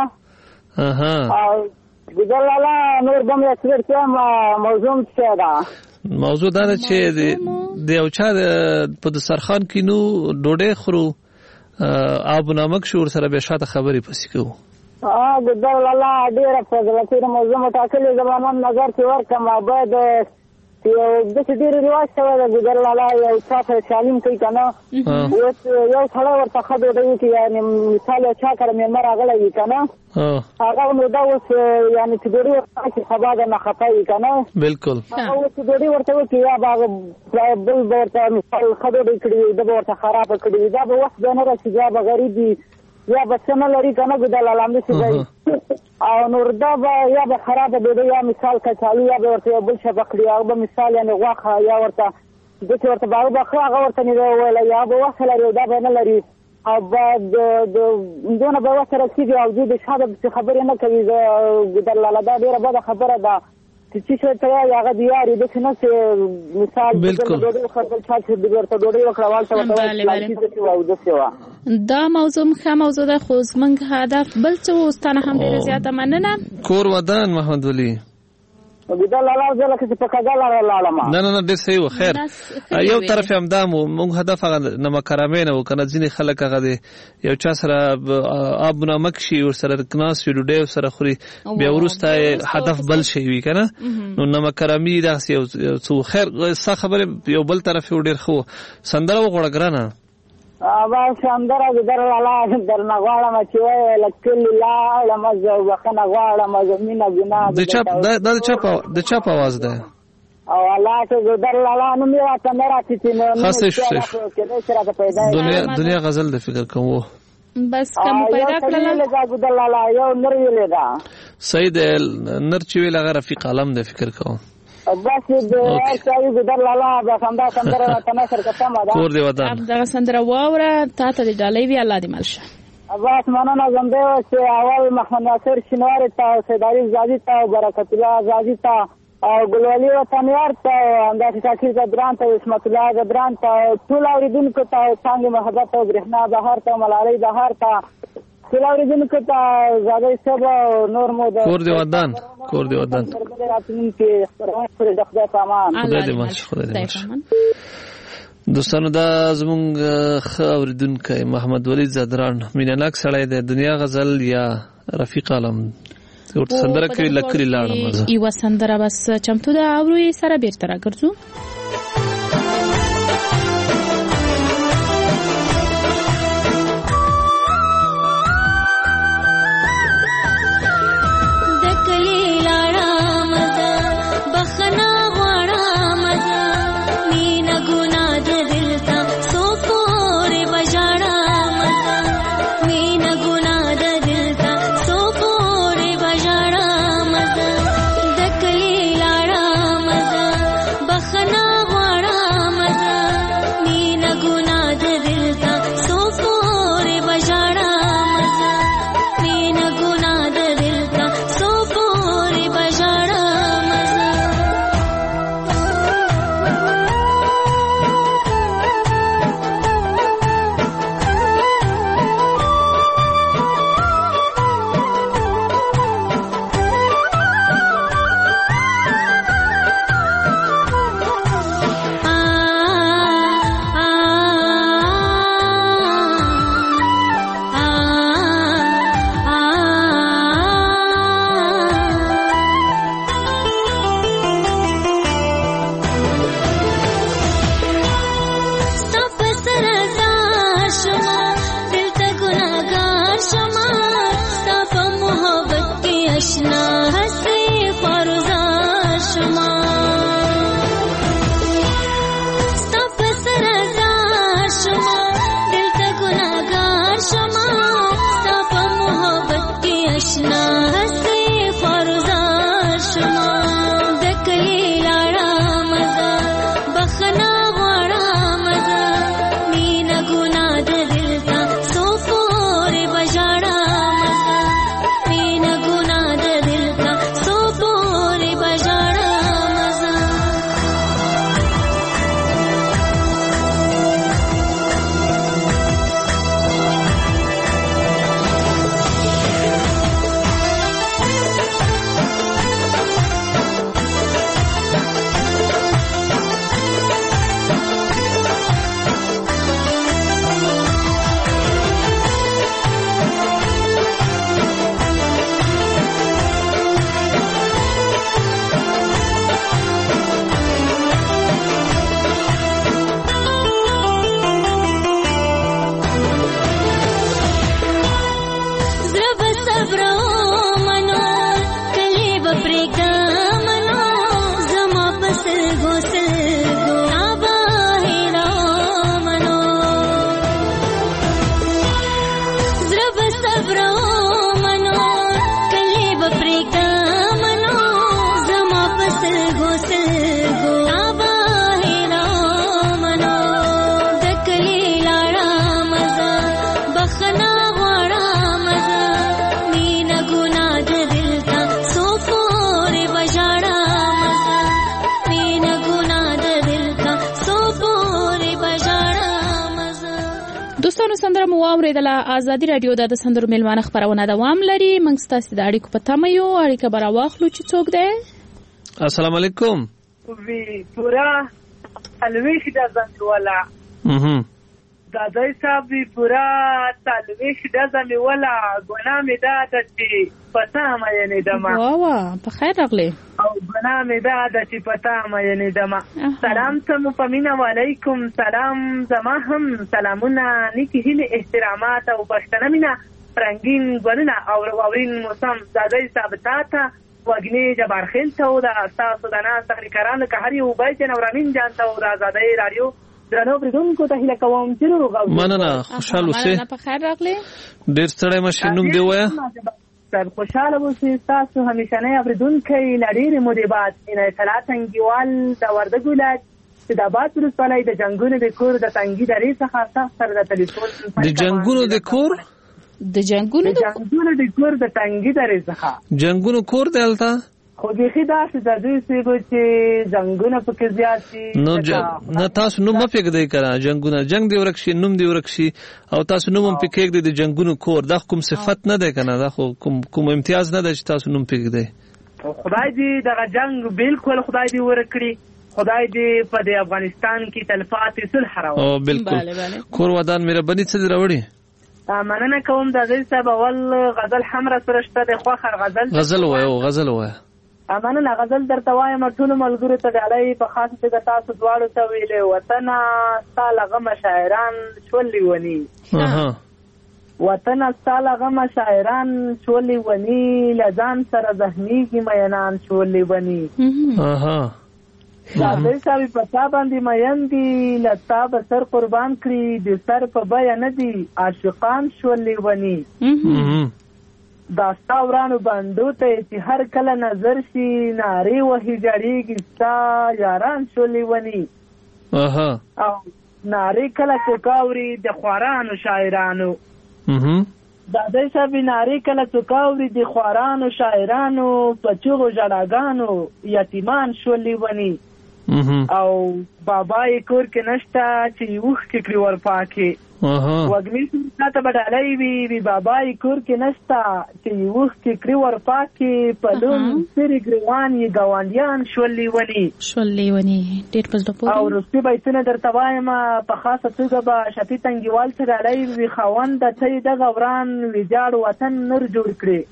او ګذلاله نور بم یې څه موضوع څه ده موضوع دا چې د یو چا په دسترخوان کې نو ډوډۍ خورو ابو نامک شور سره به شاته خبرې پسې کوو. ګدر لالا ډیره په غلطی موضوع متأکل زمانه نظر کې ورکم باید یو د ډیر رواج شوی د ګدر لالا یو څاڅه تعلیم کوي کنه یو څړا ورته خبره دی چې یعنی مثال چا کړم مې راغلی کنه هغه نو دا اوس یعنی چې ډیر ورته خبره نه خپای کنه بالکل هغه اوس ډیر ورته چې یا باغ بل ورته مثال خبره کړی د ورته خراب کړی دا به وخت نه راځي یا به غریبي یا به څنګه لري کنه ګدر لالا مې سي او نور دا یا به خراب دی یا مثال کچالو یا به ورته بل څه پکړي او به مثال یعنی واخه یا ورته د څه ورته باغ بخره هغه ورته نه ویل یا به وخت لري دا به نه لري او بعد د دونه به وخت راځي او د شاده خبرې نه کوي ګدر لالا دا ډیره بده خبره ده چې څه ته هغه دی یاري د څه نه مثال د ډوډۍ خپل چا چې د ورته ډوډۍ وکړوال ته دا موضوع مخه موضوع ده خو زمونږ هدف بل څه وستانه هم ډیره زیاته مننه کور ودان محمد ولی ګدر لالا زله کې په کاګل لاله نه ډیر صحیح و خیر یو طرف هم دا موږ هدف هغه نمکرامین او کنه ځینې خلک هغه دی یو چا سره اب نامک شي ور سره کناس وی ډوډۍ سره خوري بیا ورسته هدف بل شي وی کنه نو نمکرامی دا یو څو خیر څه خبره یو بل طرف ډیر خو سندره وګړه ګرانه با سندره ګدر لالا در نغواړم چې وای لکل لا لمزه وخنه غواړم زمينه ګنا د چا په आवाज ده او الله ته ګدر لالا نو می راته نه راځي چې دنیا غزل د فکر کوم بس کوم پیدا کړل ګدر لالا یو نر ویل دا سید نر چې ویل هغه رفیق عالم د فکر کوم بس د ارچاوي ګدر لالا به سندا سندره تناسر کتم دا کور دی وطن دا سندره واوره تا ته د ډالۍ وی الله دې ملشه بس مننه زنده چې اول محمد ناصر شینواری ته سیداری زادی ته برکت الله زادی ته او ګلوالي وطنیار ته انداز شاکر زدران ته اسمت الله زدران ته ټول اوریدونکو ته څنګه محبت او برېښنا بهار ته ملالۍ بهار ته ټول اوریدونکو ته زاده صاحب نور مو کور دی ودان کې خبره د خدای پامان خدای دې ماش خدای دې دوستانو دا زمونږ اوریدونکو محمد ولی زدران میناناک سړی د دنیا غزل یا رفیق عالم ورته سندره کوي لکري لاړم یو سندره بس چمتو دا اوري سره بیرته راګرځو बखना زړه به صبر منو کلی به پرېږدم نو زما په سلګو سلګو تا به هېروم نو زړه به صبر منو کلی به پرېږدم نو زما په سلګو سلګو تا به هېروم نو د کلي لاړم زه بخښنه غواړم زه مینه ګناه د دلته څو پورې به ژاړم زه مینه ګناه د دلته څو پورې به ژاړم زه. دوستانو سندره مو واورېدله. ازادي راډیو د سندرو میلمانه خپرونه دوام لري. موږ ستاسو د اړیکو په تمه یو. اړیکه به راواخلو چې څوک دی. السلام علیکم. وی پورا الویش ډزن ولا دادای صاحب وی پورا الویش ډزن ولا ګناه مې دا د چې پتا مې نه دما وا په خیر راغلی او ګناه مې دا د چې پتا مې نه دما. سلام ته پمینا وعلیکم سلام. زما هم سلامونه نیکی هیله احترامات او پښتنه مینا رنگین ګلونه او واورین موسم دادای صاحب تا وګنی جبار خیل ته او د تاسو د ناس تخنیکرانو که هر یو بای جن اورامین جان ته او د آزادۍ رادیو درنو بریدونکو ته هیله کوم چې روغ او مننه خوشاله اوسئ. په خیر راغلی. ډیر ستړی مشه نوم دی وایا. صاحب خوشاله اوسئ. تاسو همیشنه اوریدونکي لړیر مدیبات ان اطلاعات انګیوال د وردګ ولایت چې د آباد ولسوالۍ د جنگونو د کور د تنګي درې څخه تاسو سره د ټلیفون د جنگونو د کور د جنگونو د کور د تنګي درې څخه جنگونو کور دلته خو بيخي دا چې د دوی سیبو چې جنگونه پکې زیات دي نو نه تاسو نوم پکې کړه جنگونه جنگ دی ورکشي نوم دی ورکشي او تاسو نوم پکې د جنگونو کور دا کوم صفت نه ده کنه دا خو کوم امتیاز نه ده چې تاسو نوم پکې دی. خدای دې دغه جنگ بالکل خدای دې ورکړي. خدای دې په افغانستان کې تلفاتې صلح راوړي. او بالکل کور ودان مهرباني څه راوړي. مننه کوم د دې صاحب اول غزل حمره سره شته د خوخر غزل وایو مننه غزل درته وایم ټول ملګرو ته ډالۍ په خاص توګه تاسو دواړو ته ویلې وطن ستاله غم شاعران شولې ونی وطن ستاله غم شاعران شولې ونی لزان سره ذهني کې مینان شولې ونی دا دې صاحب په تا باندې مېندې لتا به سر قربان کړي د سر په بیا نه دي عاشقان شولې ونی دا ستاورانو باندو ته چې هر کله نظر شي ناری وهي جړېږي ستا یاران شولې ونی او ناری کله چوکاوري د خوارانو شاعرانو دا دې صاحب ناری کله چوکاوري د خوارانو شاعرانو په چغو ژړاګانو یتیمان شولې ونی او بابای کور کې نشتا چې وښ کې کړی ورپاکې وګمی ته بدلای وی بابای کور کې نشتا چې وښ کې کړی ورپاکې په لون سری ګروان یې گاونډیان شولې ونی ډېر پزړه پوره او رسې بیتونه درته وایم په خاصه توګه به شفیع تنګیوال سره علی وی خوند ته د غوران ویجاړ وطن نور جوړ کړي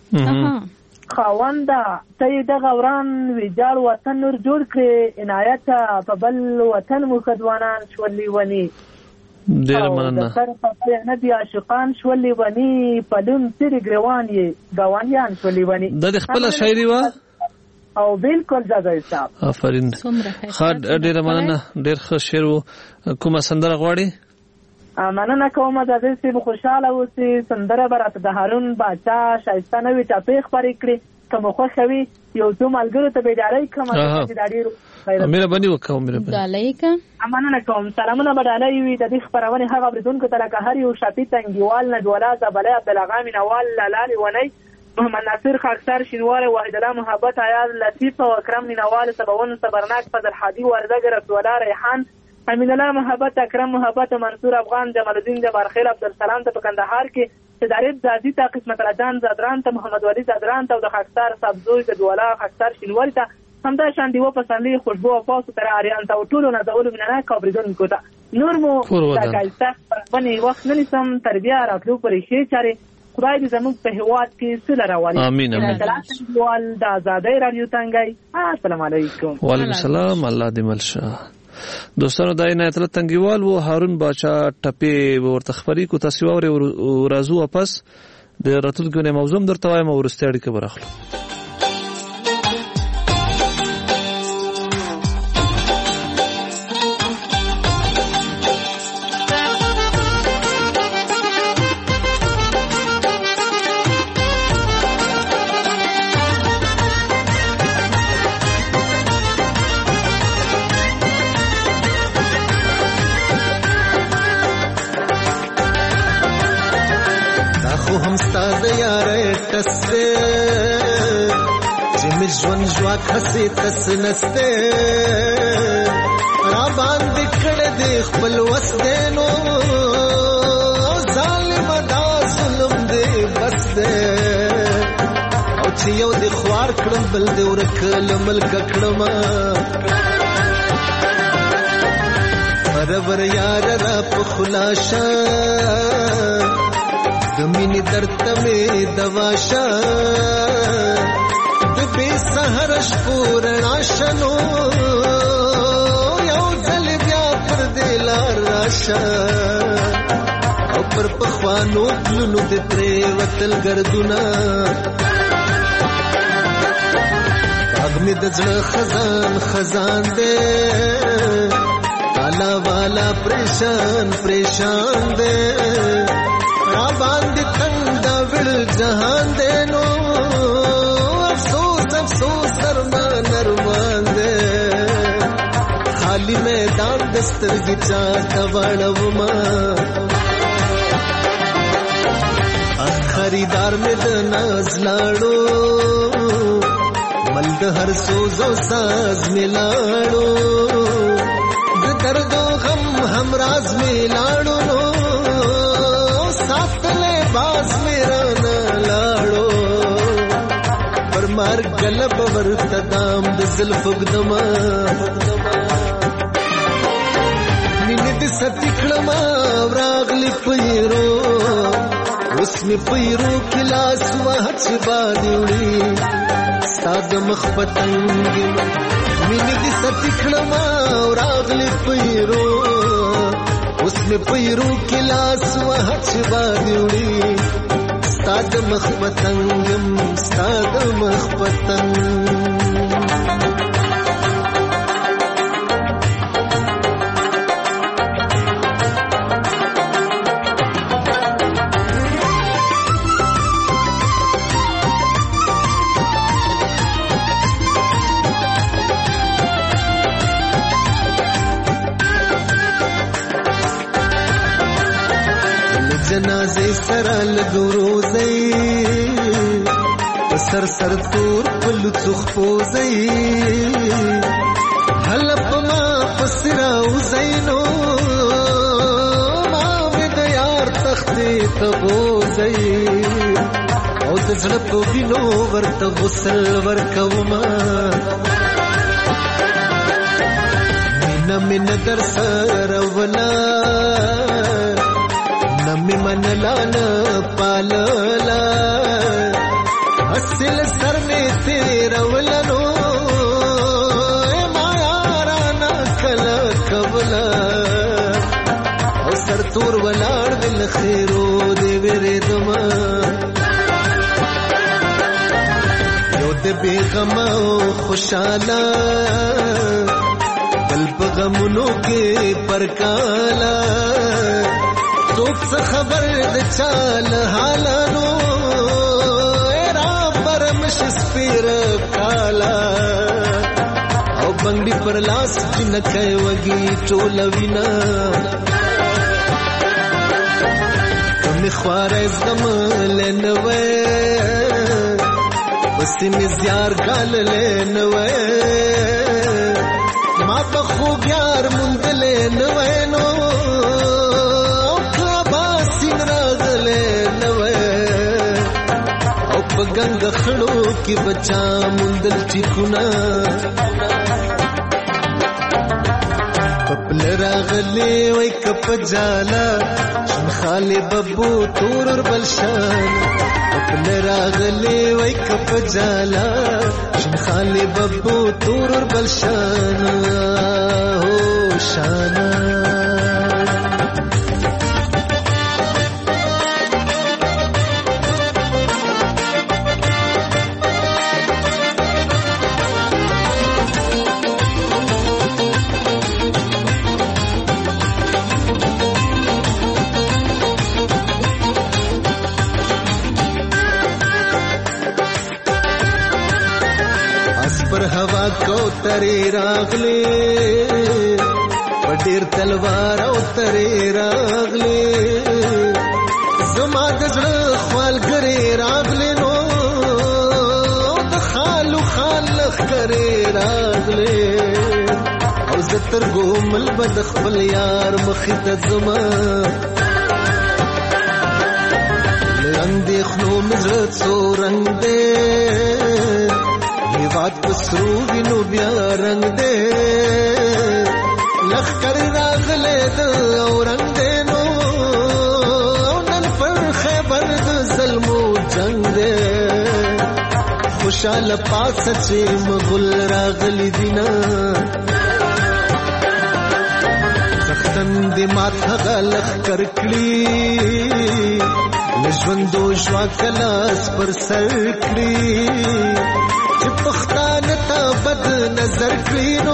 خاونده ته د غوران ویجاړ وطن نور جوړ کړي عنایت په بل وطن مخدوانان شولې ونی ډېر مننه سر په نه دي عاشقان شولې ونی په لون سری ګروان یې گاونډیان شولې ونی د خپل شاعري وا او بالکل ځای صاحب آفرین خاط ډېر مننه ډېر ښه شعر کومه سندره غواړي مننه کوم د دې چې خوشاله اوسې سندره براته د هارون باچا شایسته نوې ټاپې خبرې کړې کوم خوښوي یو څو ملګرو ته بیداری کوم چې دا ډېر مهرباني وکړه مهرباني مننه کوم سلامونه بدالای وي د دې خبرونه هغه بریدونکو ته لکه هر یو شفیع تنګیوال نجولا زبلای عبدالغام نوال لالي ونی محمد ناصر خاکسار شینوار واحد الله محبت عیاض لطیف او اکرم نوال سبون صبرناک فضل حادی وردګ رسول الله ریحان امین الله محبت اکرم محبت منصور افغان جمال الدین جبار خیل عبدالسلام ته په کندهار کې صدارت زادی ته قسمت رجان زادران ته محمد ولی زادران ته د خاکسار سبزوی د دولا خاکسار شینوار ته همدا شان دی و پسندې خوشبو او پاسو تر اریان ته ټولو نه زول مننه کوبریدونکو ته نور مو دا کایسته باندې وخت نه نسم تربیه راتلو پرې شي چاري خدای دې زموږ په هواد کې سره راوړي امين د آزادۍ رادیو تنګي السلام علیکم وعلیکم السلام الله دې ملشه دوستانو دا عنایت الله تنګیوال و هارون باچا ټپې ورته خبري کو تاسو ورازو واپس د راتلونکو نه موضوع درته وایم ورسته اړیکه براخلو. ژوند خسي تس نسته را باندې کړه دې خپل وسدنو ظالم دا ظلم دې بس دې او چې یو دې خوار کړم بل دې ورکل ملک کړم برابر یار را په خلاصه د مینې درد مې دواشه سحر شپورنا شنو یو ځل بیا پر دلار راشه او پر پخوانو پلونو دې پرې وتل ګردونه باغ مې د زړه خزان خزان دې تالا والا پریشان پریشان دې را باندې تنگ دا وړ جهان دې نو افسوس ارمان دے خالی میدان دستر کی چاہتا وڑوما خریدار میں دناز لاڑو ملد ہر سوز و ساز میں لاڑو درد و غم ہم راز میں لاڑو نو ساتھ لے باز میرا نہ لاڑو مار گلب ورتدام د زلف غدما مینه د ستکړما راغلی پیرو اوس می پیرو کلاس وهچ باندې ستاد مخ پتنګ مینه د ستکړما راغلی پیرو اوس می پیرو کلاس وهچ باندې ستاد مخ پتنګم ستاد مخ پتنګ جنازه سره لګروزي سر سر تور پل څخ پوزي حلف ما پسرا وزینو ما د یار تختې تبوزي او د زړه په وینو ورته غسل ورکوما مینا در سره ولا نمی من لانا پالالا اصل سر میں تیرا ولنو مایارانا کلا کبلا او سر تور ولار دل خیرو دے ویرے دما یو دے بے غما خوشالا دل پغمونو کے پرکالا څوک څه خبر د چال حالانو را پرمش سپیر کالا او بنګړي پر لاس جنکه وږي ټول وینا کوم خواره زم لنوي بس می زیار کال لنوي ما په خوب یار مونږ لنوي نو گنگ خړو کې بچا مندل ټیکونا پپل راغلي وای کپ جالا شن خاله ببو تور بلشان پپل راغلي وای کپ جالا شن خاله ببو تور بلشان هو شانا پر هوا کوترې راغلې په ډېر تلوار او ترې راغلې زما د زړه خپلګرې راغلې نو د خالو خال لښکرې راغلې او زه تر ګومل به د خپل یار مخې ته ځمه اندېښنو مې زړه څو رنګ دی هېواد په سرو وینو بیا رنګ دی لښکر راغلی ده او رنګ دی نو نن پر خیبر د ظلمو جنګ دی خوشحاله پاسه چې مغل راغلی دینه سختن دې مات هغه لښکر کړي ژوندو ژوا کلاس پر سر کړي چې پښتانه ته بد نظر کړي نو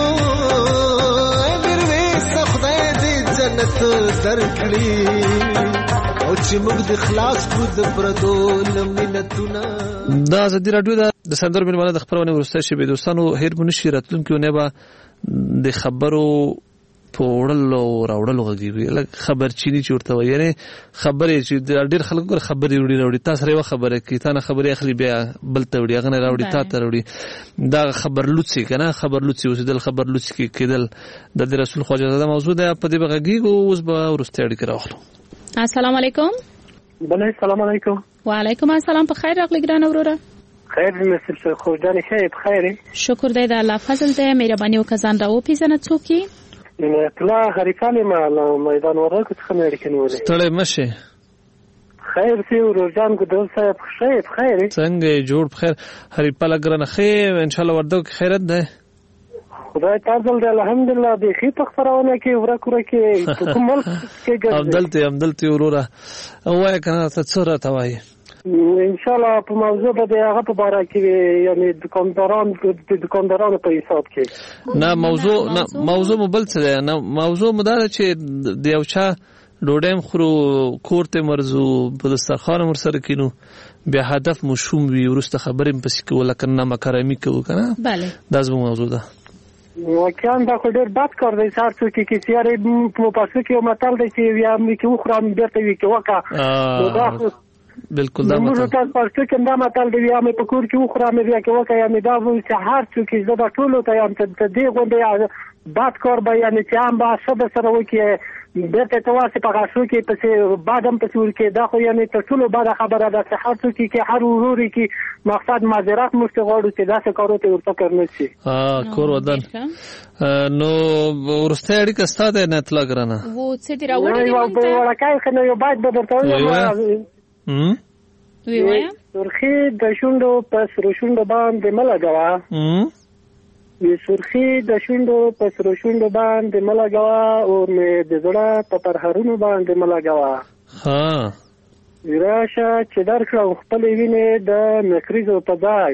میرویس خدای دې جنت درکړي او چې موږ د خلاص کړو د پردو له مینتونه. دا ازادي راډیو د سندرو مېلمانه د خپرونې وروستۍ شېبې دوستانو هېر به نشي راتلونکې اونۍ به د خبرو په وړلو راوړلو غږیږي لکه خبرچیني چې ورته وایي یعنې خبرې چې ډېر خلک خبرې راوړي تا سره یوه خبره کوي تا نه خبرې اخلي بیا بل ته وړي هغه نه راوړي تا ته راوړي دا خبرلوڅې که نه خبرلوڅې اوسېدل خبرلوڅې کېدل د دې رسول خواجه زاده موضوع ده په دې به غږیږو اوس به وروستۍ اړیکې راواخلو. السلام علیکم. بله السلام علیکم. وعلیکم السلام. په خیر راغلی ګرانه وروره. خیر مستر خوشحالي ښه په خیر شکر دی د الله فضل دی مهرباني وکړه ځان راوپېژنه څوک یې؟ اطلاع غریقان یم له میدان وردګو څخه مې اړیکې نیولې. ستړی مه شې. خیر سي ورورجان ګدول صاحب ښه یې په خیر څنګه یې جوړ په خیر هریپاله ګرانه ښه یې انشاءالله وردګو کې خیرت دی خدای تعالی دی الحمدلله بیخي په خپرونه کې ورک ورکې په کوم ملک کې ګرځي همدلته وروره ووایه که نه ته څه راته وایې انشاءالله په موضوع به د هغه په باره کې یعنې دکاندارانو په حساب کې نه موضوع مو بل څه دی نه موضوع مو دا ده چې د یو چا ډوډۍ هم خورو کور ته مرځو په دسترخوان هم ورسره کینو بیا هدف مو شوم وي وروسته خبرې هم پسې کوو لکه نمکرامي کوو که نه دا زموږ موضوع ده واقعا دا خو ډېر بد کار دی هر څوک کې سیارې په پښتو کې یو متل دی چې یا مې کې وخورم بېرته وي کې وکړه بالکل دا موږ تاسو پښتو کې دا متل دی یا مې په کور کې وخورم بیا کې وکړه یا مې دا وایي چې هر څوک زه به ټولو ته یم ته دې غوندې بد کار به یعنې چې هم به ښه به سره وکړي بیرته ته واسې په غاښو کې پسې باد هم پسې ورکړي دا خو یعنې تر ټولو بده خبره ده چې هر څوک کې هر ورور کې مقصد معذرت موږ ته غواړو چې داسې کارو ته ورفکر نه شي. کور ودان نو وروستۍ اړیکه ستا دی نه اطلاع ګرانه څه دې راوړي دي وړکی ښه نو یو باید به درته ووایم سرخي د شونډو په سرو شونډو باندې مه لګوه سرخي د شونډو په سرو شونډو باندې مه لګوه او مې د زړه په پرهرونو باندې مه لګوه راشه چې درکړم خپلې وینې د نکریزو په ځای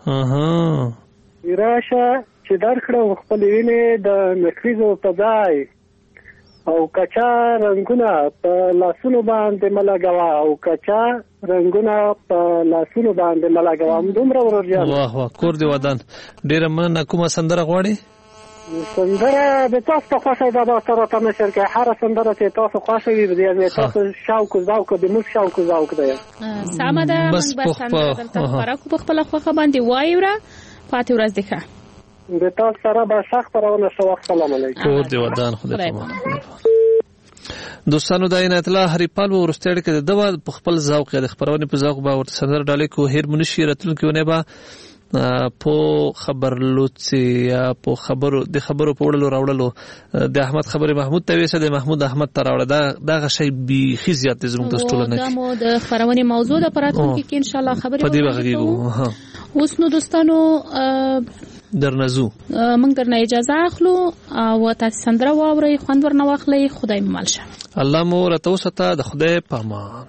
راشه چې درکړم خپلې وینې د نکریزو په ځای او کچا رنگونه په لاسونو باندې مه لګوه او کچا رنگونه په لاسونو باندې مه لګوه همدومره ورورجان واه واه کور دې ودان ډېره مننه کومه سندره غواړې سندره د تاسو په خوښه ده دا سره ته نشر کې هره سندره چې تاسو خوښه وي د تاسو شوق ذوق د موږ شوق ذوق دی سمه ده موږ به سندره دلته خپره کو په خپله خوښه باندې وایو را پاتې ورځ دې ښه د تاسو سره به سخت راونه شو السلام علیکم کور دې ودان خدای پاک دوستانو دا نه اطلاع هریپال ورستړ کې د دوا په خپل ذوق د خبرونه په ذوق به ورته سندر ډالې کو هیر منشي راتلونکو نه به په خبر لوڅي یا په خبرو د خبرو په وړلو راوړلو د احمد خبره محمود ته ویسه د محمود احمد ته راوړه دا غشي بي خزيات زموږ د ټولنه دا مو د خبرونه موضوع د پراتونکو کې ان شاء الله خبرې په دې وغږیږو اوس نو دوستانو درنزو موږ درنه اجازه اخلو او تاسو سندره واورئ خوند ورنه واخلئ خدای مل شه الله مو رته وسته د خدای پامان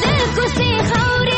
د کوڅې خاورې